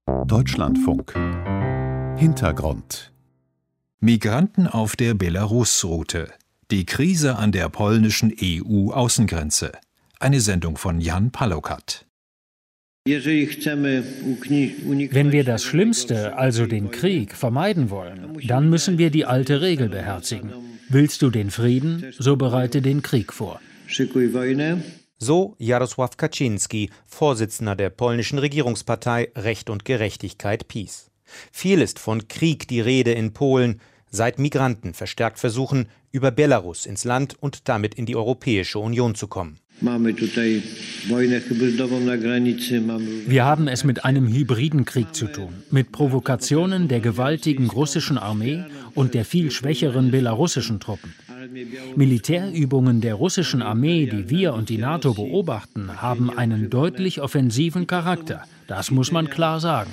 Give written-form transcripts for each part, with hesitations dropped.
Deutschlandfunk. Hintergrund. Migranten auf der Belarus-Route. Die Krise an der polnischen EU-Außengrenze. Eine Sendung von Jan Palokat. Wenn wir das Schlimmste, also den Krieg, vermeiden wollen, dann müssen wir die alte Regel beherzigen. Willst du den Frieden, so bereite den Krieg vor. So Jarosław Kaczyński, Vorsitzender der polnischen Regierungspartei Recht und Gerechtigkeit PiS. Viel ist von Krieg die Rede in Polen, seit Migranten verstärkt versuchen, über Belarus ins Land und damit in die Europäische Union zu kommen. Wir haben es mit einem hybriden Krieg zu tun, mit Provokationen der gewaltigen russischen Armee und der viel schwächeren belarussischen Truppen. Militärübungen der russischen Armee, die wir und die NATO beobachten, haben einen deutlich offensiven Charakter. Das muss man klar sagen.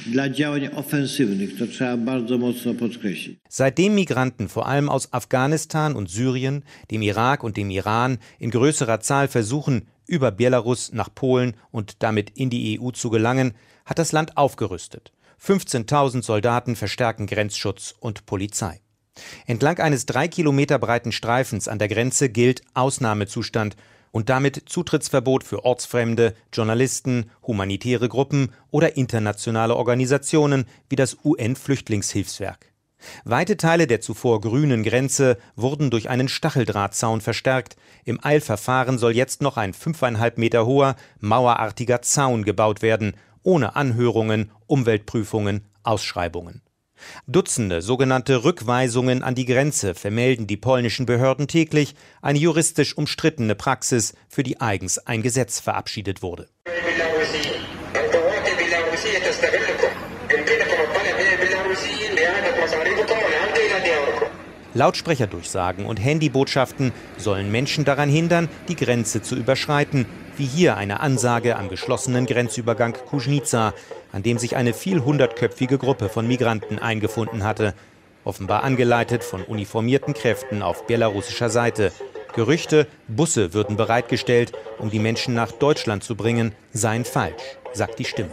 Seitdem Migranten vor allem aus Afghanistan und Syrien, dem Irak und dem Iran in größerer Zahl versuchen, über Belarus nach Polen und damit in die EU zu gelangen, hat das Land aufgerüstet. 15.000 Soldaten verstärken Grenzschutz und Polizei. Entlang eines 3 Kilometer breiten Streifens an der Grenze gilt Ausnahmezustand und damit Zutrittsverbot für Ortsfremde, Journalisten, humanitäre Gruppen oder internationale Organisationen wie das UN-Flüchtlingshilfswerk. Weite Teile der zuvor grünen Grenze wurden durch einen Stacheldrahtzaun verstärkt. Im Eilverfahren soll jetzt noch ein 5,5 Meter hoher, mauerartiger Zaun gebaut werden, ohne Anhörungen, Umweltprüfungen, Ausschreibungen. Dutzende sogenannte Rückweisungen an die Grenze vermelden die polnischen Behörden täglich, eine juristisch umstrittene Praxis, für die eigens ein Gesetz verabschiedet wurde. Lautsprecherdurchsagen und Handybotschaften sollen Menschen daran hindern, die Grenze zu überschreiten, wie hier eine Ansage am geschlossenen Grenzübergang Kuźnica, an dem sich eine vielhundertköpfige Gruppe von Migranten eingefunden hatte, offenbar angeleitet von uniformierten Kräften auf belarussischer Seite. Gerüchte, Busse würden bereitgestellt, um die Menschen nach Deutschland zu bringen, seien falsch, sagt die Stimme.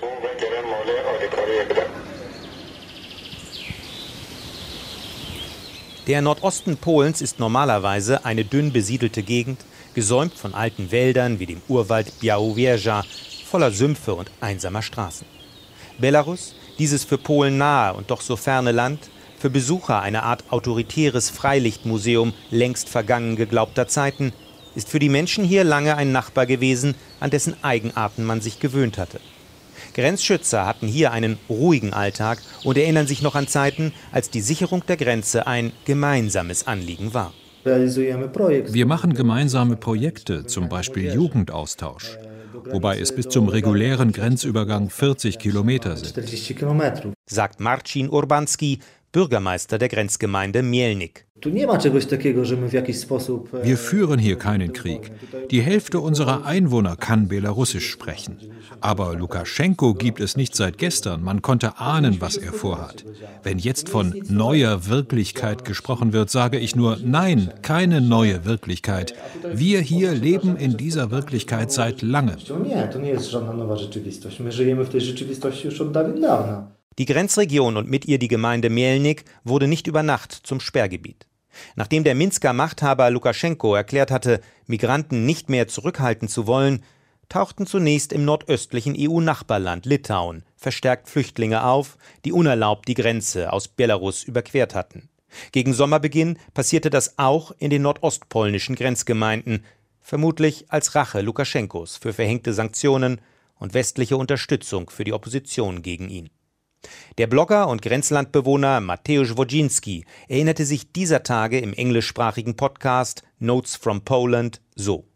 Der Nordosten Polens ist normalerweise eine dünn besiedelte Gegend, gesäumt von alten Wäldern wie dem Urwald Białowieża, voller Sümpfe und einsamer Straßen. Belarus, dieses für Polen nahe und doch so ferne Land, für Besucher eine Art autoritäres Freilichtmuseum längst vergangen geglaubter Zeiten, ist für die Menschen hier lange ein Nachbar gewesen, an dessen Eigenarten man sich gewöhnt hatte. Grenzschützer hatten hier einen ruhigen Alltag und erinnern sich noch an Zeiten, als die Sicherung der Grenze ein gemeinsames Anliegen war. Wir machen gemeinsame Projekte, zum Beispiel Jugendaustausch, wobei es bis zum regulären Grenzübergang 40 Kilometer sind, sagt Marcin Urbanski, Bürgermeister der Grenzgemeinde Mielnik. Wir führen hier keinen Krieg. Die Hälfte unserer Einwohner kann Belarussisch sprechen. Aber Lukaschenko gibt es nicht seit gestern. Man konnte ahnen, was er vorhat. Wenn jetzt von neuer Wirklichkeit gesprochen wird, sage ich nur, nein, keine neue Wirklichkeit. Wir hier leben in dieser Wirklichkeit seit langem. Die Grenzregion und mit ihr die Gemeinde Mielnik wurde nicht über Nacht zum Sperrgebiet. Nachdem der Minsker Machthaber Lukaschenko erklärt hatte, Migranten nicht mehr zurückhalten zu wollen, tauchten zunächst im nordöstlichen EU-Nachbarland Litauen verstärkt Flüchtlinge auf, die unerlaubt die Grenze aus Belarus überquert hatten. Gegen Sommerbeginn passierte das auch in den nordostpolnischen Grenzgemeinden, vermutlich als Rache Lukaschenkos für verhängte Sanktionen und westliche Unterstützung für die Opposition gegen ihn. Der Blogger und Grenzlandbewohner Mateusz Wodzinski erinnerte sich dieser Tage im englischsprachigen Podcast Notes from Poland so.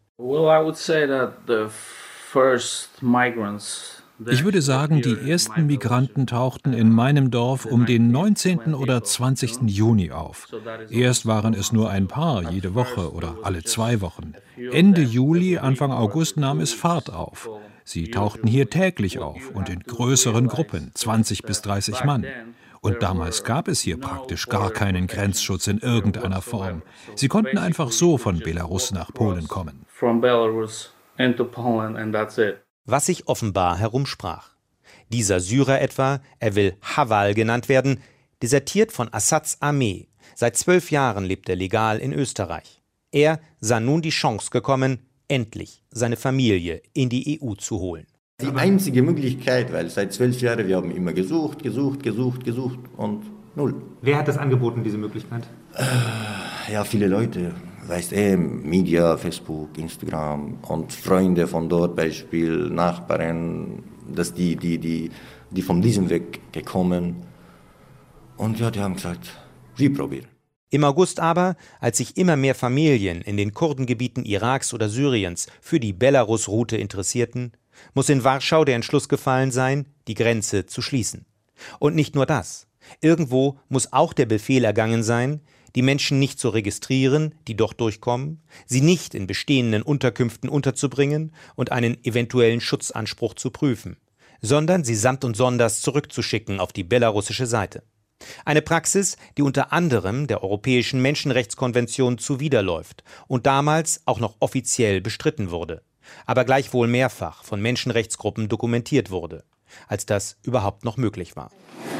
Ich würde sagen, die ersten Migranten tauchten in meinem Dorf um den 19. oder 20. Juni auf. Erst waren es nur ein paar jede Woche oder alle 2 Wochen. Ende Juli, Anfang August nahm es Fahrt auf. Sie tauchten hier täglich auf und in größeren Gruppen, 20 bis 30 Mann. Und damals gab es hier praktisch gar keinen Grenzschutz in irgendeiner Form. Sie konnten einfach so von Belarus nach Polen kommen. Was sich offenbar herumsprach. Dieser Syrer etwa, er will Hawal genannt werden, desertiert von Assads Armee. Seit 12 Jahren lebt er legal in Österreich. Er sah nun die Chance gekommen, endlich seine Familie in die EU zu holen. Die einzige Möglichkeit, weil seit 12 Jahren wir haben immer gesucht und null. Wer hat das angeboten, diese Möglichkeit? Ja, viele Leute, weißt Media, Facebook, Instagram und Freunde von dort, Beispiel Nachbarn, dass die von diesem Weg gekommen. Und ja, die haben gesagt, wir probieren. Im August aber, als sich immer mehr Familien in den Kurdengebieten Iraks oder Syriens für die Belarus-Route interessierten, muss in Warschau der Entschluss gefallen sein, die Grenze zu schließen. Und nicht nur das. Irgendwo muss auch der Befehl ergangen sein, die Menschen nicht zu registrieren, die dort durchkommen, sie nicht in bestehenden Unterkünften unterzubringen und einen eventuellen Schutzanspruch zu prüfen, sondern sie samt und sonders zurückzuschicken auf die belarussische Seite. Eine Praxis, die unter anderem der Europäischen Menschenrechtskonvention zuwiderläuft und damals auch noch offiziell bestritten wurde, aber gleichwohl mehrfach von Menschenrechtsgruppen dokumentiert wurde, als das überhaupt noch möglich war.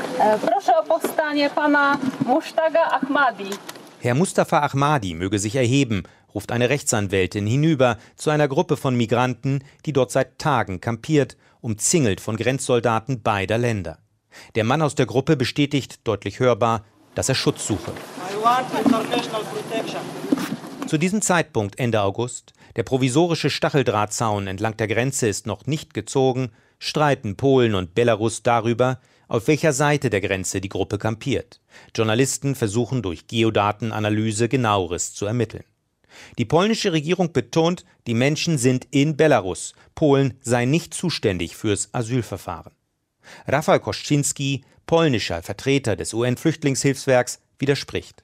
Herr Mustafa Ahmadi möge sich erheben, ruft eine Rechtsanwältin hinüber zu einer Gruppe von Migranten, die dort seit Tagen kampiert, umzingelt von Grenzsoldaten beider Länder. Der Mann aus der Gruppe bestätigt deutlich hörbar, dass er Schutz suche. Zu diesem Zeitpunkt, Ende August, der provisorische Stacheldrahtzaun entlang der Grenze ist noch nicht gezogen, streiten Polen und Belarus darüber, auf welcher Seite der Grenze die Gruppe kampiert. Journalisten versuchen durch Geodatenanalyse Genaueres zu ermitteln. Die polnische Regierung betont, die Menschen sind in Belarus. Polen sei nicht zuständig fürs Asylverfahren. Rafał Koszczynski, polnischer Vertreter des UN-Flüchtlingshilfswerks, widerspricht.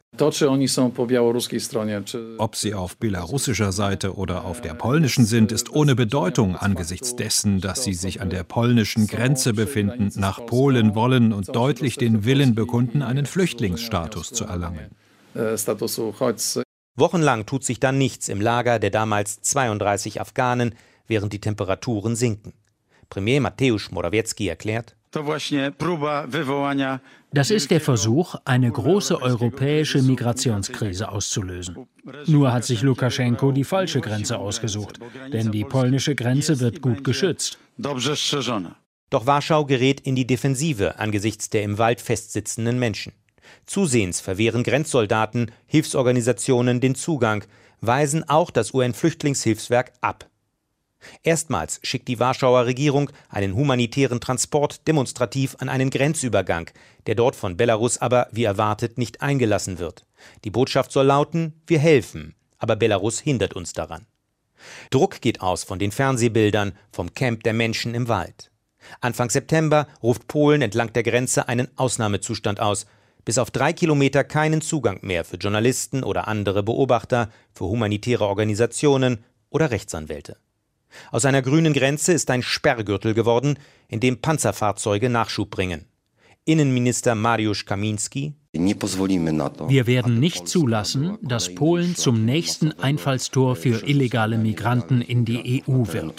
Ob sie auf belarussischer Seite oder auf der polnischen sind, ist ohne Bedeutung angesichts dessen, dass sie sich an der polnischen Grenze befinden, nach Polen wollen und deutlich den Willen bekunden, einen Flüchtlingsstatus zu erlangen. Wochenlang tut sich dann nichts im Lager der damals 32 Afghanen, während die Temperaturen sinken. Premier Mateusz Morawiecki erklärt: Das ist der Versuch, eine große europäische Migrationskrise auszulösen. Nur hat sich Lukaschenko die falsche Grenze ausgesucht, denn die polnische Grenze wird gut geschützt. Doch Warschau gerät in die Defensive angesichts der im Wald festsitzenden Menschen. Zusehends verwehren Grenzsoldaten Hilfsorganisationen den Zugang, weisen auch das UN-Flüchtlingshilfswerk ab. Erstmals schickt die Warschauer Regierung einen humanitären Transport demonstrativ an einen Grenzübergang, der dort von Belarus aber, wie erwartet, nicht eingelassen wird. Die Botschaft soll lauten: Wir helfen, aber Belarus hindert uns daran. Druck geht aus von den Fernsehbildern vom Camp der Menschen im Wald. Anfang September ruft Polen entlang der Grenze einen Ausnahmezustand aus. Bis auf 3 Kilometer keinen Zugang mehr für Journalisten oder andere Beobachter, für humanitäre Organisationen oder Rechtsanwälte. Aus einer grünen Grenze ist ein Sperrgürtel geworden, in dem Panzerfahrzeuge Nachschub bringen. Innenminister Mariusz Kamiński: Wir werden nicht zulassen, dass Polen zum nächsten Einfallstor für illegale Migranten in die EU wird.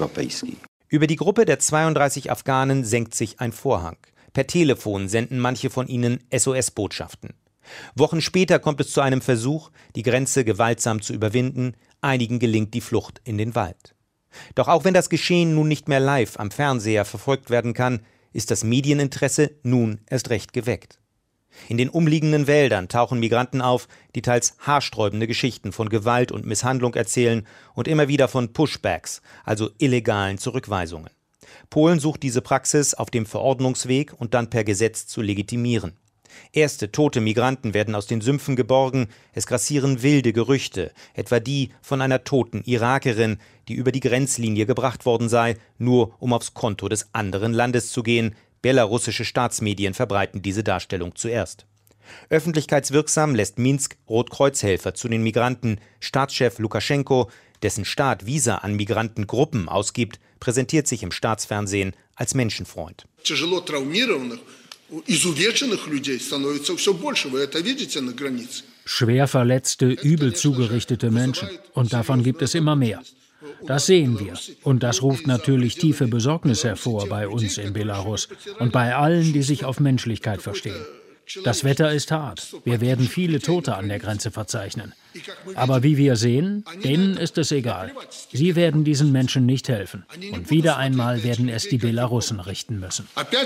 Über die Gruppe der 32 Afghanen senkt sich ein Vorhang. Per Telefon senden manche von ihnen SOS-Botschaften. Wochen später kommt es zu einem Versuch, die Grenze gewaltsam zu überwinden. Einigen gelingt die Flucht in den Wald. Doch auch wenn das Geschehen nun nicht mehr live am Fernseher verfolgt werden kann, ist das Medieninteresse nun erst recht geweckt. In den umliegenden Wäldern tauchen Migranten auf, die teils haarsträubende Geschichten von Gewalt und Misshandlung erzählen und immer wieder von Pushbacks, also illegalen Zurückweisungen. Polen sucht diese Praxis auf dem Verordnungsweg und dann per Gesetz zu legitimieren. Erste tote Migranten werden aus den Sümpfen geborgen, es grassieren wilde Gerüchte, etwa die von einer toten Irakerin, die über die Grenzlinie gebracht worden sei, nur um aufs Konto des anderen Landes zu gehen. Belarussische Staatsmedien verbreiten diese Darstellung zuerst. Öffentlichkeitswirksam lässt Minsk Rotkreuzhelfer zu den Migranten. Staatschef Lukaschenko, dessen Staat Visa an Migrantengruppen ausgibt, präsentiert sich im Staatsfernsehen als Menschenfreund. Schwer verletzte, übel zugerichtete Menschen. Und davon gibt es immer mehr. Das sehen wir. Und das ruft natürlich tiefe Besorgnis hervor bei uns in Belarus und bei allen, die sich auf Menschlichkeit verstehen. Das Wetter ist hart. Wir werden viele Tote an der Grenze verzeichnen. Aber wie wir sehen, denen ist es egal. Sie werden diesen Menschen nicht helfen. Und wieder einmal werden es die Belarussen richten müssen.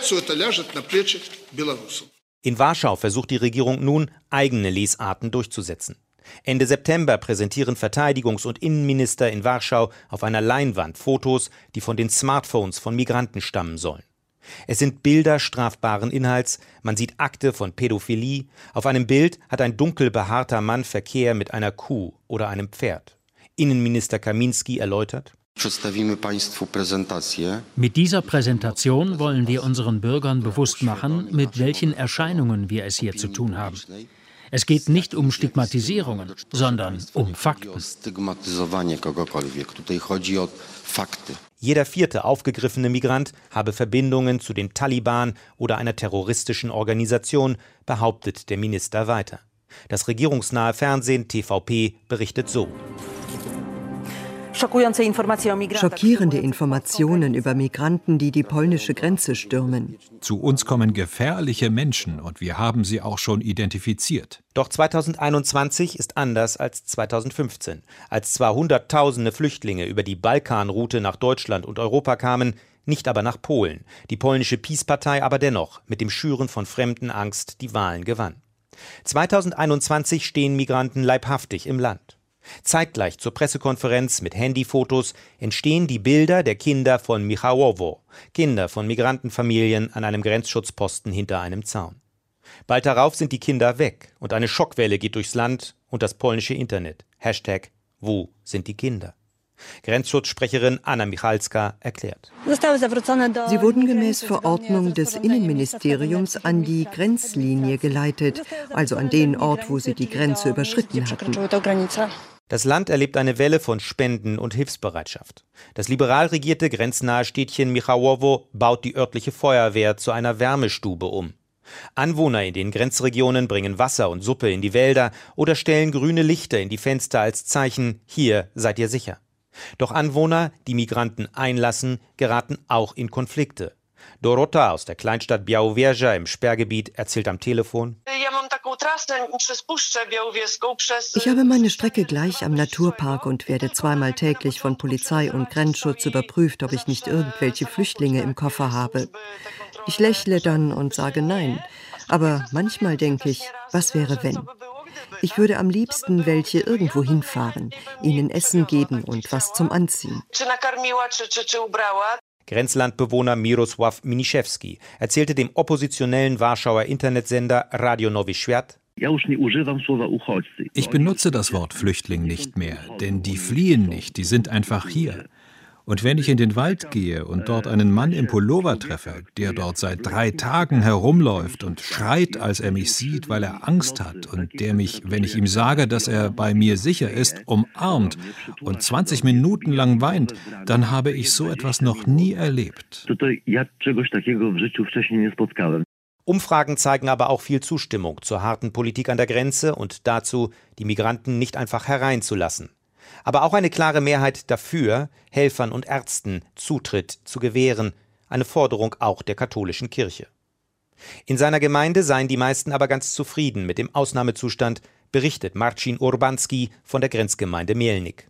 In Warschau versucht die Regierung nun, eigene Lesarten durchzusetzen. Ende September präsentieren Verteidigungs- und Innenminister in Warschau auf einer Leinwand Fotos, die von den Smartphones von Migranten stammen sollen. Es sind Bilder strafbaren Inhalts, man sieht Akte von Pädophilie, auf einem Bild hat ein dunkel behaarter Mann Verkehr mit einer Kuh oder einem Pferd. Innenminister Kaminski erläutert: Mit dieser Präsentation wollen wir unseren Bürgern bewusst machen, mit welchen Erscheinungen wir es hier zu tun haben. Es geht nicht um Stigmatisierungen, sondern um Fakten. Jeder vierte aufgegriffene Migrant habe Verbindungen zu den Taliban oder einer terroristischen Organisation, behauptet der Minister weiter. Das regierungsnahe Fernsehen TVP berichtet so: Schockierende Informationen über Migranten, die die polnische Grenze stürmen. Zu uns kommen gefährliche Menschen und wir haben sie auch schon identifiziert. Doch 2021 ist anders als 2015, als zwar Hunderttausende Flüchtlinge über die Balkanroute nach Deutschland und Europa kamen, nicht aber nach Polen. Die polnische PiS-Partei aber dennoch mit dem Schüren von Fremdenangst die Wahlen gewann. 2021 stehen Migranten leibhaftig im Land. Zeitgleich zur Pressekonferenz mit Handyfotos entstehen die Bilder der Kinder von Michałowo, Kinder von Migrantenfamilien an einem Grenzschutzposten hinter einem Zaun. Bald darauf sind die Kinder weg und eine Schockwelle geht durchs Land und das polnische Internet. Hashtag Wo sind die Kinder? Grenzschutzsprecherin Anna Michalska erklärt: Sie wurden gemäß Verordnung des Innenministeriums an die Grenzlinie geleitet, also an den Ort, wo sie die Grenze überschritten hatten. Das Land erlebt eine Welle von Spenden und Hilfsbereitschaft. Das liberal regierte grenznahe Städtchen Michałowo baut die örtliche Feuerwehr zu einer Wärmestube um. Anwohner in den Grenzregionen bringen Wasser und Suppe in die Wälder oder stellen grüne Lichter in die Fenster als Zeichen: Hier seid ihr sicher. Doch Anwohner, die Migranten einlassen, geraten auch in Konflikte. Dorota aus der Kleinstadt Białowieża im Sperrgebiet erzählt am Telefon: Ich habe meine Strecke gleich am Naturpark und werde zweimal täglich von Polizei und Grenzschutz überprüft, ob ich nicht irgendwelche Flüchtlinge im Koffer habe. Ich lächle dann und sage nein, aber manchmal denke ich, was wäre wenn? Ich würde am liebsten welche irgendwo hinfahren, ihnen Essen geben und was zum Anziehen. Grenzlandbewohner Mirosław Miniszewski erzählte dem oppositionellen Warschauer Internetsender Radio Nowy Świat: Ich benutze das Wort Flüchtling nicht mehr, denn die fliehen nicht, die sind einfach hier. Und wenn ich in den Wald gehe und dort einen Mann im Pullover treffe, der dort seit 3 Tagen herumläuft und schreit, als er mich sieht, weil er Angst hat, und der mich, wenn ich ihm sage, dass er bei mir sicher ist, umarmt und 20 Minuten lang weint, dann habe ich so etwas noch nie erlebt. Umfragen zeigen aber auch viel Zustimmung zur harten Politik an der Grenze und dazu, die Migranten nicht einfach hereinzulassen. Aber auch eine klare Mehrheit dafür, Helfern und Ärzten Zutritt zu gewähren, eine Forderung auch der katholischen Kirche. In seiner Gemeinde seien die meisten aber ganz zufrieden mit dem Ausnahmezustand, berichtet Marcin Urbanski von der Grenzgemeinde Mielnik.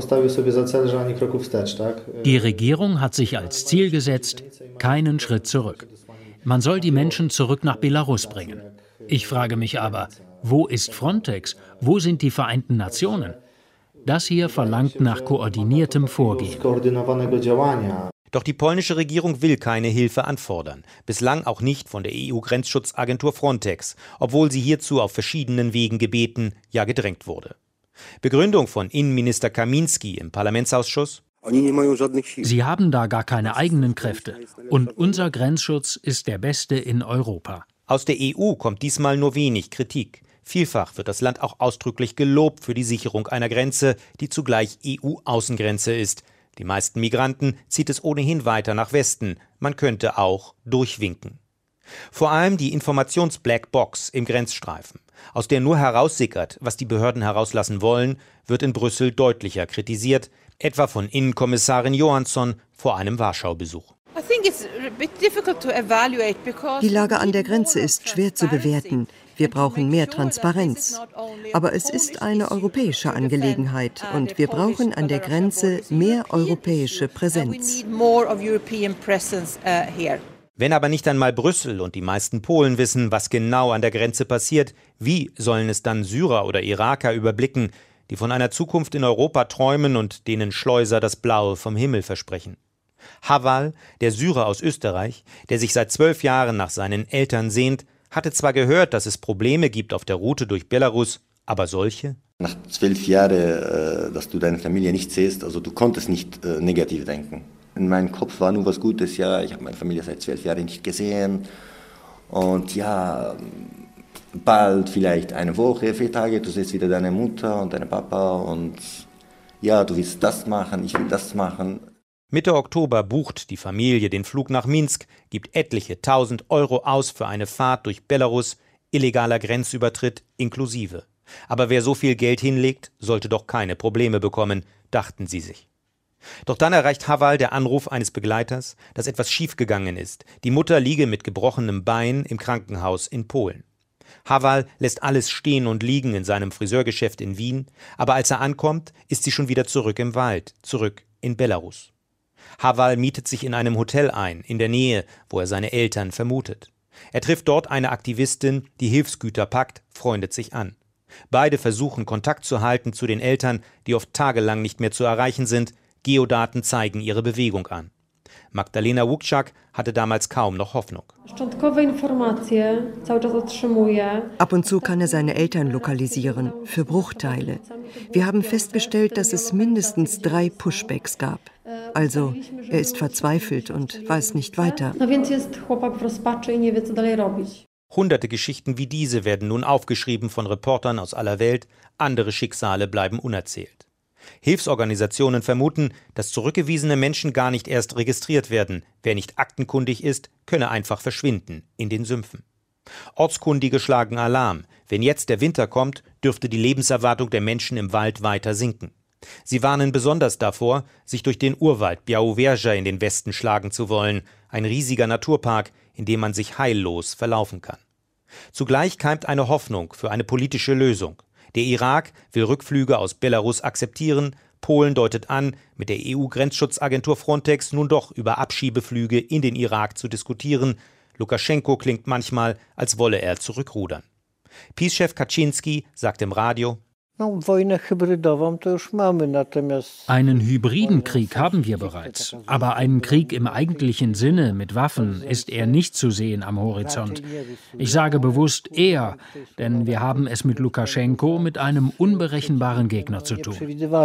Die Regierung hat sich als Ziel gesetzt, keinen Schritt zurück. Man soll die Menschen zurück nach Belarus bringen. Ich frage mich aber, wo ist Frontex? Wo sind die Vereinten Nationen? Das hier verlangt nach koordiniertem Vorgehen. Doch die polnische Regierung will keine Hilfe anfordern. Bislang auch nicht von der EU-Grenzschutzagentur Frontex, obwohl sie hierzu auf verschiedenen Wegen gebeten, ja gedrängt wurde. Begründung von Innenminister Kaminski im Parlamentsausschuss: Sie haben da gar keine eigenen Kräfte. Und unser Grenzschutz ist der beste in Europa. Aus der EU kommt diesmal nur wenig Kritik. Vielfach wird das Land auch ausdrücklich gelobt für die Sicherung einer Grenze, die zugleich EU-Außengrenze ist. Die meisten Migranten zieht es ohnehin weiter nach Westen. Man könnte auch durchwinken. Vor allem die Informations-Blackbox im Grenzstreifen, aus der nur heraussickert, was die Behörden herauslassen wollen, wird in Brüssel deutlicher kritisiert, etwa von Innenkommissarin Johansson vor einem Warschau-Besuch. Die Lage an der Grenze ist schwer zu bewerten. Wir brauchen mehr Transparenz. Aber es ist eine europäische Angelegenheit und wir brauchen an der Grenze mehr europäische Präsenz. Wenn aber nicht einmal Brüssel und die meisten Polen wissen, was genau an der Grenze passiert, wie sollen es dann Syrer oder Iraker überblicken, die von einer Zukunft in Europa träumen und denen Schleuser das Blaue vom Himmel versprechen? Haval, der Syrer aus Österreich, der sich seit 12 Jahren nach seinen Eltern sehnt, hatte zwar gehört, dass es Probleme gibt auf der Route durch Belarus, aber solche? Nach 12 Jahren, dass du deine Familie nicht siehst, also du konntest nicht negativ denken. In meinem Kopf war nur was Gutes, ja, ich habe meine Familie seit 12 Jahren nicht gesehen und ja, bald vielleicht eine Woche, 4 Tage, du siehst wieder deine Mutter und deinen Papa und ja, du willst das machen, ich will das machen. Mitte Oktober bucht die Familie den Flug nach Minsk, gibt etliche 1.000 Euro aus für eine Fahrt durch Belarus, illegaler Grenzübertritt inklusive. Aber wer so viel Geld hinlegt, sollte doch keine Probleme bekommen, dachten sie sich. Doch dann erreicht Haval der Anruf eines Begleiters, dass etwas schiefgegangen ist. Die Mutter liege mit gebrochenem Bein im Krankenhaus in Polen. Haval lässt alles stehen und liegen in seinem Friseurgeschäft in Wien, aber als er ankommt, ist sie schon wieder zurück im Wald, zurück in Belarus. Haval mietet sich in einem Hotel ein, in der Nähe, wo er seine Eltern vermutet. Er trifft dort eine Aktivistin, die Hilfsgüter packt, freundet sich an. Beide versuchen, Kontakt zu halten zu den Eltern, die oft tagelang nicht mehr zu erreichen sind. Geodaten zeigen ihre Bewegung an. Magdalena Łukczak hatte damals kaum noch Hoffnung. Ab und zu kann er seine Eltern lokalisieren, für Bruchteile. Wir haben festgestellt, dass es mindestens 3 Pushbacks gab. Also, er ist verzweifelt und weiß nicht weiter. Hunderte Geschichten wie diese werden nun aufgeschrieben von Reportern aus aller Welt, andere Schicksale bleiben unerzählt. Hilfsorganisationen vermuten, dass zurückgewiesene Menschen gar nicht erst registriert werden. Wer nicht aktenkundig ist, könne einfach verschwinden in den Sümpfen. Ortskundige schlagen Alarm. Wenn jetzt der Winter kommt, dürfte die Lebenserwartung der Menschen im Wald weiter sinken. Sie warnen besonders davor, sich durch den Urwald Białowieża in den Westen schlagen zu wollen, ein riesiger Naturpark, in dem man sich heillos verlaufen kann. Zugleich keimt eine Hoffnung für eine politische Lösung. Der Irak will Rückflüge aus Belarus akzeptieren, Polen deutet an, mit der EU-Grenzschutzagentur Frontex nun doch über Abschiebeflüge in den Irak zu diskutieren. Lukaschenko klingt manchmal, als wolle er zurückrudern. PiS-Chef Kaczynski sagt im Radio: Einen hybriden Krieg haben wir bereits, aber einen Krieg im eigentlichen Sinne mit Waffen ist eher nicht zu sehen am Horizont. Ich sage bewusst eher, denn wir haben es mit Lukaschenko mit einem unberechenbaren Gegner zu tun.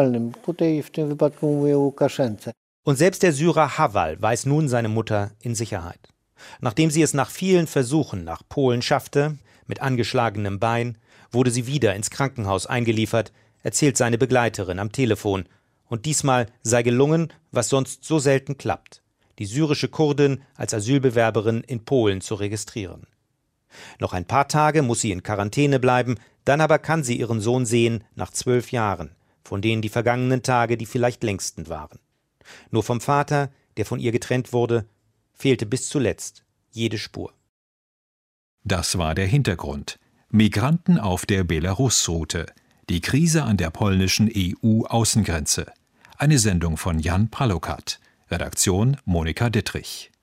Und selbst der Syrer Haval weiß nun seine Mutter in Sicherheit. Nachdem sie es nach vielen Versuchen nach Polen schaffte, mit angeschlagenem Bein, wurde sie wieder ins Krankenhaus eingeliefert, erzählt seine Begleiterin am Telefon. Und diesmal sei gelungen, was sonst so selten klappt: die syrische Kurdin als Asylbewerberin in Polen zu registrieren. Noch ein paar Tage muss sie in Quarantäne bleiben, dann aber kann sie ihren Sohn sehen nach 12 Jahren, von denen die vergangenen Tage die vielleicht längsten waren. Nur vom Vater, der von ihr getrennt wurde, fehlte bis zuletzt jede Spur. Das war der Hintergrund. Migranten auf der Belarus-Route. Die Krise an der polnischen EU-Außengrenze. Eine Sendung von Jan Palokat. Redaktion Monika Dittrich.